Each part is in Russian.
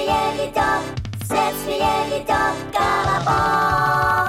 следствие ведет Колобок.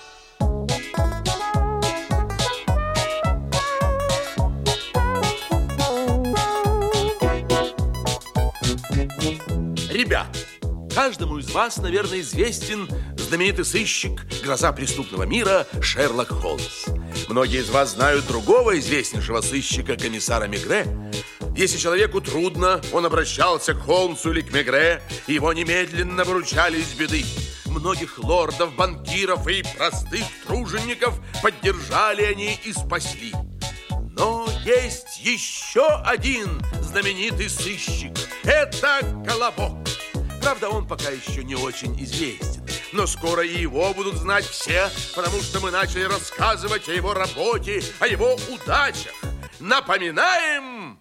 Ребят, каждому из вас, наверное, известен знаменитый сыщик, гроза преступного мира Шерлок Холмс. Многие из вас знают другого известнейшего сыщика, комиссара Мегре. Если человеку трудно, он обращался к Холмсу или к Мегре, и его немедленно выручали из беды. Многих лордов, банкиров и простых тружеников поддержали они и спасли. Но есть еще один знаменитый сыщик. Это Колобок. Правда, он пока еще не очень известен. Но скоро и его будут знать все, потому что мы начали рассказывать о его работе, о его удачах. Напоминаем...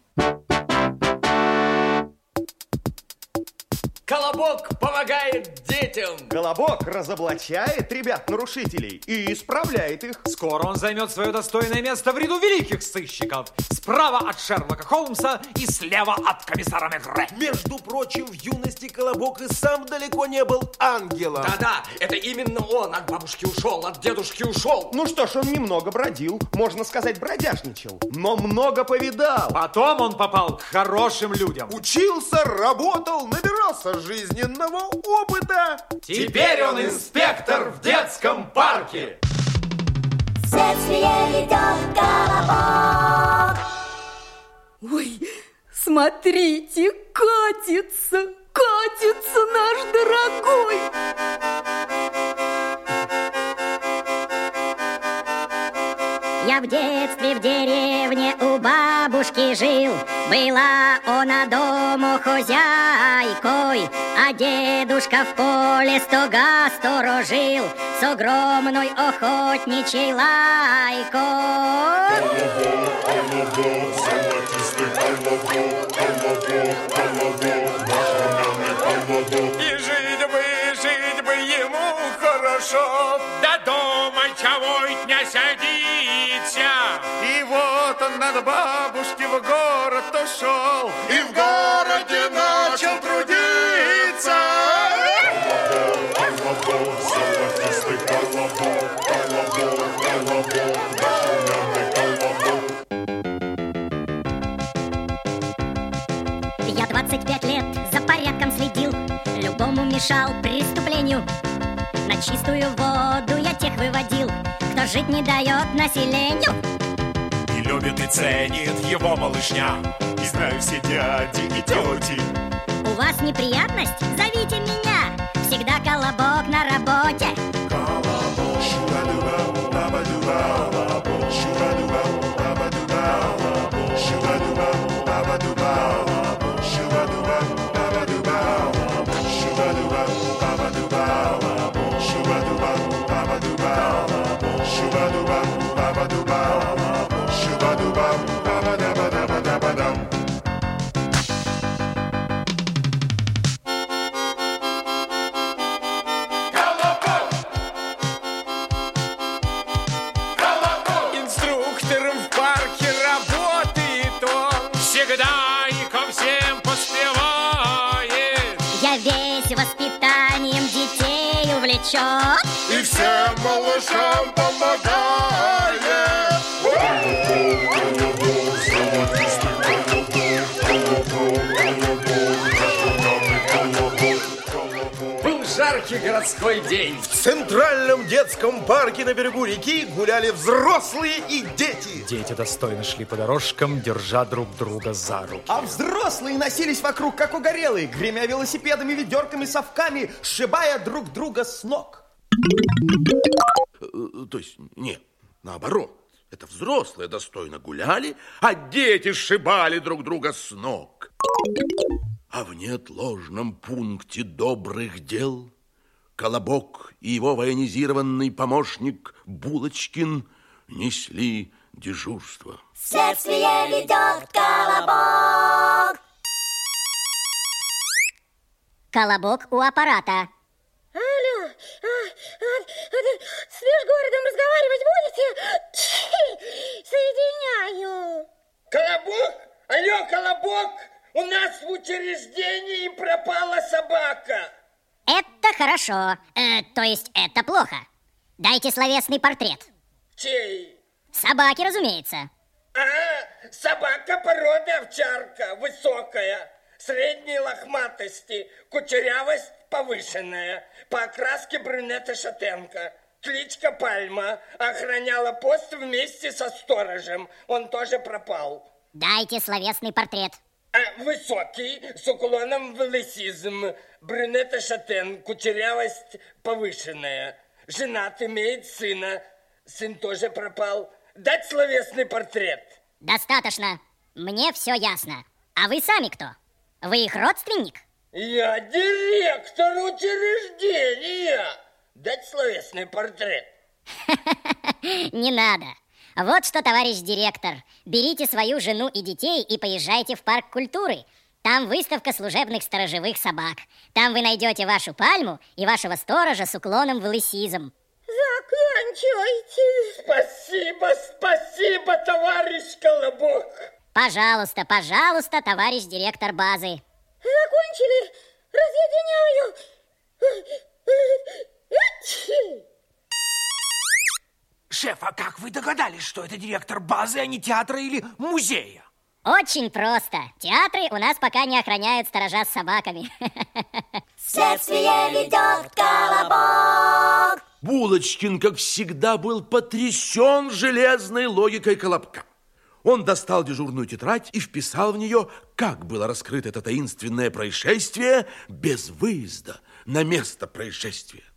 Колобок помогает детям. Колобок разоблачает ребят-нарушителей и исправляет их. Скоро он займет свое достойное место в ряду великих сыщиков. Справа от Шерлока Холмса и слева от комиссара Мегре. Между прочим, в юности Колобок и сам далеко не был ангелом. Да-да, это именно он от бабушки ушел, от дедушки ушел. Ну что ж, он немного бродил, можно сказать, бродяжничал, но много повидал. Потом он попал к хорошим людям. Учился, работал, набирался жизненного опыта. Теперь он инспектор в детском парке. Следствие ведет Колобок. Ой, смотрите, катится наш дорогой. Я в детстве в деревне у бабушки жил. Была она дому хозяйкой, а дедушка в поле стога сторожил с огромной охотничьей лайкой. Колобок, золотистый колобок, колобок, колобок, наш румяный колобок. И жить бы ему хорошо, да дома чего-нибудь не садится. И вот он от бабушки в город ушел, и в городе начал трудиться. Колобок, золотистый колобок, колобок, колобок, наш румяный колобок. Я 25 лет за порядком следил, любому мешал преступлению. На чистую воду я тех выводил, кто жить не дает населению. И любит и ценит его малышня, и знаю все дяди и тети. У вас неприятность? Зовите меня, всегда Колобок на работе. Колобок, шуба-дуба, баба-дуба, колобок, шуба-дуба, баба-дуба, колобок, шуба-дуба, баба-дуба, колобок, шуба-дуба, баба-дуба, колобок, шуба-дуба, баба-дуба, колобок, шуба-дуба, баба-дуба, колобок, шуба-дуба, баба-дуба, колобок, шуба-дуба, баба-да-ба-да-ба-да-ба-дам. Инструктором в парке работает он, всегда и ко всем поспевает. Я весь воспитанием детей увлечен. И всем малышам помогает. Колобок, золотистый колобок, колобок, колобок, наш румяный колобок. Был жаркий городской день. В центральном детском парке на берегу реки гуляли взрослые и дети. Дети достойно шли по дорожкам, держа друг друга за руки. А взрослые носились вокруг, как угорелые, гремя велосипедами, ведерками, совками, сшибая друг друга с ног. То есть, нет, наоборот. Это взрослые достойно гуляли, а дети сшибали друг друга с ног. А в неотложном пункте добрых дел Колобок и его военизированный помощник Булочкин несли дежурство. Следствие ведет Колобок. Колобок у аппарата. Алло, с межгородом разговаривать будете? Соединяю. Колобок? Алло, Колобок? У нас в учреждении пропала собака. Это хорошо. То есть это плохо. Дайте словесный портрет. Чей? Собаки, разумеется. Собака породы овчарка, высокая, средней лохматости, кучерявость повышенная, по окраске брюнета-шатенка. Кличка Пальма, охраняла пост вместе со сторожем, он тоже пропал. Дайте словесный портрет. Высокий, с уклоном в лысизм, брюнета-шатен, кучерявость повышенная. Женат, имеет сына, сын тоже пропал. Дать словесный портрет? Достаточно. Мне все ясно. А вы сами кто? Вы их родственник? Я директор учреждения. Дать словесный портрет? Не надо. Вот что, товарищ директор. Берите свою жену и детей и поезжайте в парк культуры. Там выставка служебных сторожевых собак. Там вы найдете вашу Пальму и вашего сторожа с уклоном в лысизм. Заканчивайте. Спасибо, товарищ Колобок. Пожалуйста, товарищ директор базы. Закончили. Разъединяю. Шеф, а как вы догадались, что это директор базы, а не театра или музея? Очень просто. Театры у нас пока не охраняют сторожа с собаками. Следствие ведет Колобок. Булочкин, как всегда, был потрясен железной логикой Колобка. Он достал дежурную тетрадь и вписал в нее, как было раскрыто это таинственное происшествие без выезда на место происшествия.